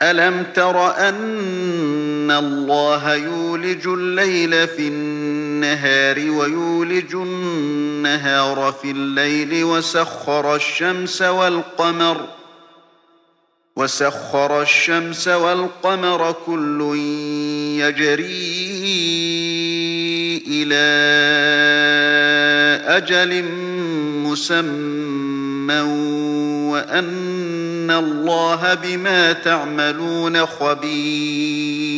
أَلَمْ تَرَ أَنَّ اللَّهَ يُولِجُ اللَّيْلَ في النَّهَارِ وَيُولِجُ النَّهَارَ في اللَّيْلِ وَسَخَّرَ الشَّمْسَ وَالْقَمَرَ كُلٌّ يَجْرِي إِلَىٰ أَجَلٍ مُّسَمًّى وَأَنَّ اللَّهَ بِمَا تَعْمَلُونَ خَبِيرٌ